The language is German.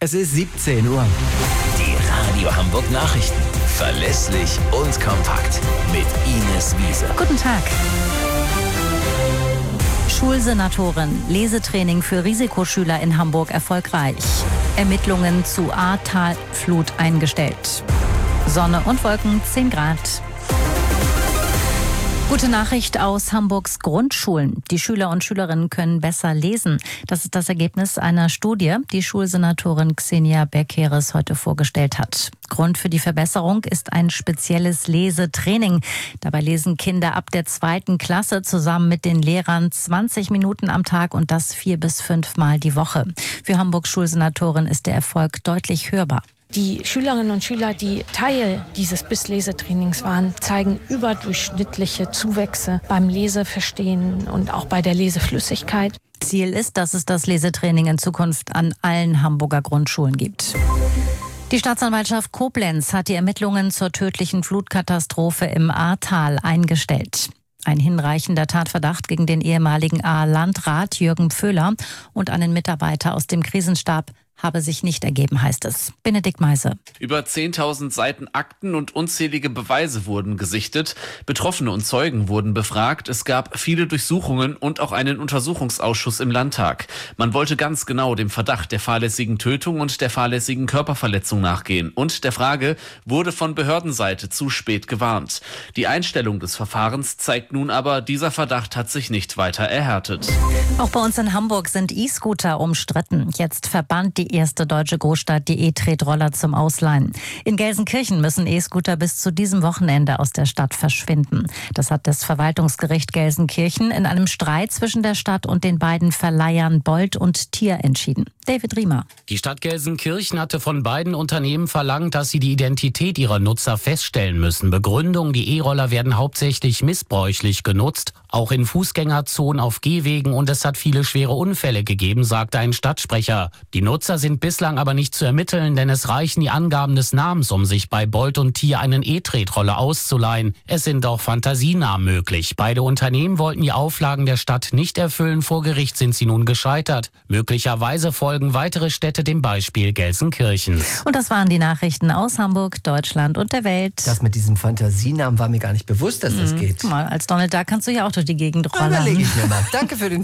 Es ist 17 Uhr. Die Radio Hamburg Nachrichten. Verlässlich und kompakt. Mit Ines Wiese. Guten Tag. Schulsenatorin. Lesetraining für Risikoschüler in Hamburg erfolgreich. Ermittlungen zu Ahrtal-Flut eingestellt. Sonne und Wolken, 10 Grad. Gute Nachricht aus Hamburgs Grundschulen. Die Schüler und Schülerinnen können besser lesen. Das ist das Ergebnis einer Studie, die Schulsenatorin Xenia Bekeres heute vorgestellt hat. Grund für die Verbesserung ist ein spezielles Lesetraining. Dabei lesen Kinder ab der 2. Klasse zusammen mit den Lehrern 20 Minuten am Tag und das 4 bis 5 Mal die Woche. Für Hamburgs Schulsenatorin ist der Erfolg deutlich hörbar. Die Schülerinnen und Schüler, die Teil dieses BIS-Lesetrainings waren, zeigen überdurchschnittliche Zuwächse beim Leseverstehen und auch bei der Leseflüssigkeit. Ziel ist, dass es das Lesetraining in Zukunft an allen Hamburger Grundschulen gibt. Die Staatsanwaltschaft Koblenz hat die Ermittlungen zur tödlichen Flutkatastrophe im Ahrtal eingestellt. Ein hinreichender Tatverdacht gegen den ehemaligen Ahr-Landrat Jürgen Pföhler und einen Mitarbeiter aus dem Krisenstab habe sich nicht ergeben, heißt es. Benedikt Meise. Über 10.000 Seiten Akten und unzählige Beweise wurden gesichtet. Betroffene und Zeugen wurden befragt. Es gab viele Durchsuchungen und auch einen Untersuchungsausschuss im Landtag. Man wollte ganz genau dem Verdacht der fahrlässigen Tötung und der fahrlässigen Körperverletzung nachgehen. Und der Frage, wurde von Behördenseite zu spät gewarnt? Die Einstellung des Verfahrens zeigt nun aber, dieser Verdacht hat sich nicht weiter erhärtet. Auch bei uns in Hamburg sind E-Scooter umstritten. Jetzt verbannt die erste deutsche Großstadt die E-Tretroller zum Ausleihen. In Gelsenkirchen müssen E-Scooter bis zu diesem Wochenende aus der Stadt verschwinden. Das hat das Verwaltungsgericht Gelsenkirchen in einem Streit zwischen der Stadt und den beiden Verleihern Bolt und Tier entschieden. David Riemer. Die Stadt Gelsenkirchen hatte von beiden Unternehmen verlangt, dass sie die Identität ihrer Nutzer feststellen müssen. Begründung: die E-Roller werden hauptsächlich missbräuchlich genutzt, auch in Fußgängerzonen, auf Gehwegen, und es hat viele schwere Unfälle gegeben, sagte ein Stadtsprecher. Die Nutzer sind bislang aber nicht zu ermitteln, denn es reichen die Angaben des Namens, um sich bei Bolt und Tier einen E-Tretroller auszuleihen. Es sind auch Fantasienamen möglich. Beide Unternehmen wollten die Auflagen der Stadt nicht erfüllen. Vor Gericht sind sie nun gescheitert. Möglicherweise folgen weitere Städte dem Beispiel Gelsenkirchen. Und das waren die Nachrichten aus Hamburg, Deutschland und der Welt. Das mit diesem Fantasienamen war mir gar nicht bewusst, dass das geht. Guck mal, als Donald Duck kannst du ja auch durch die Gegend rollern. Überlege ich mir mal. Danke für den